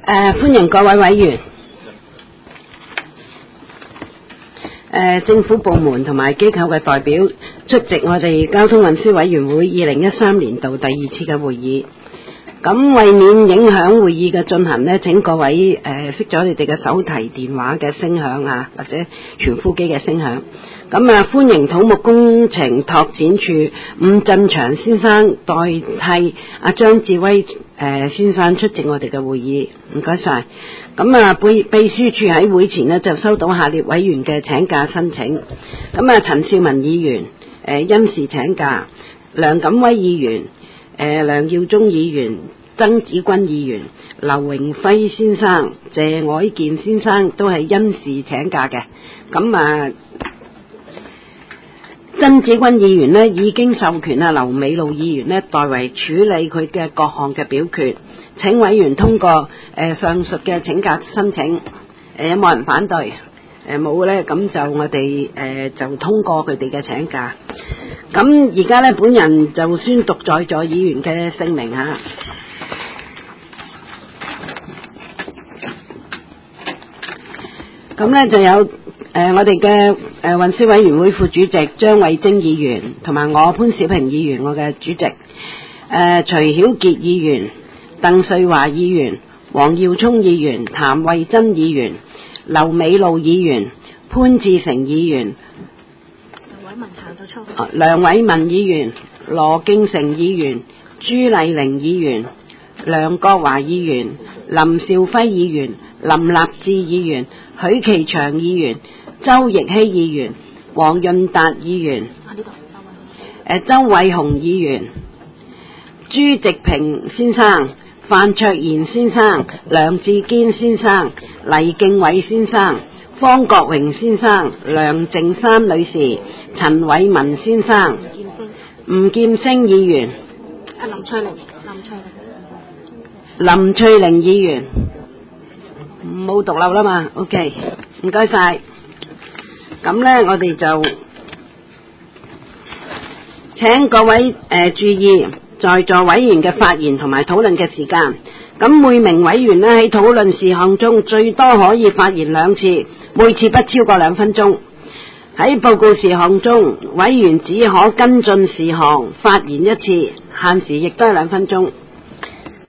歡迎各位委員、政府部門同埋機構嘅代表出席我哋交通運輸委員會2013年度第2次嘅會議。咁為免影響會議嘅進行呢，請各位熄咗你哋嘅手提電話嘅聲響啊，或者傳呼機嘅聲響。咁歡迎土木工程拓展處伍振祥先生代替阿張志威先生出席我哋嘅會議，唔該晒。咁秘書處喺會前呢就收到下列委員嘅請假申請。咁陳少文議員因事請假，梁錦威議員梁耀忠議員、曾子君議員、劉榮輝先生、謝凱健先生都係因事請假嘅。咁曾子君議員呢已經授權劉美露議員呢代為處理佢嘅各項嘅表決，請委員通過上述嘅請假申請。有冇人反對？冇呢，咁就我哋就通過佢哋嘅請假。咁而家呢，本人就宣讀在座議員嘅姓名吓。咁呢就有我哋嘅運輸委員會副主席張慧晶議員，同埋我潘小平議員，我嘅主席徐曉傑議員、鄧瑞華議員、黃耀聰議員、譚慧珍議員、劉美露議員、潘志成議員、梁偉文議員、羅敬成議員、朱麗玲議員、梁國華議員、林兆輝議員、林立志議員、許其祥議員、周奕希議員、黃潤達議員、周偉雄議員、朱植平先生、范卓賢先生、梁志堅先生、黎敬偉先生、方國榮先生、梁靜山女士、陳偉文先生、吳劍星議員、林翠玲議員，冇獨立啦嘛 ，OK， 唔該晒。咁呢，我哋就請各位注意在座委員嘅發言同埋討論嘅時間。咁每名委員呢喺討論事項中最多可以發言2次，每次不超過2分鐘。喺報告事項中，委員只可跟進事項發言1次，限時亦都係2分鐘。